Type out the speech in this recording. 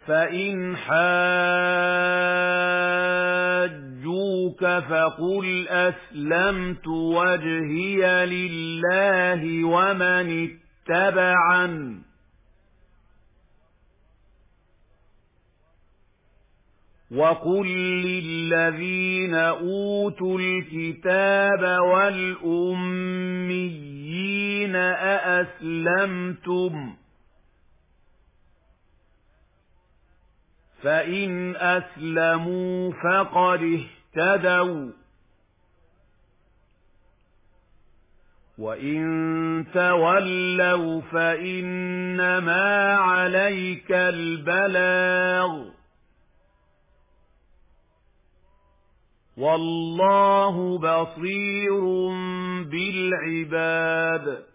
فإن حاجوك فقل أسلمت وجهي لله ومن اتبعني وقل للذين أوتوا الكتاب والأميين أأسلمتم فإن أسلموا فقد اهتدوا وإن تولوا فإنما عليك البلاغ والله بصير بالعباد.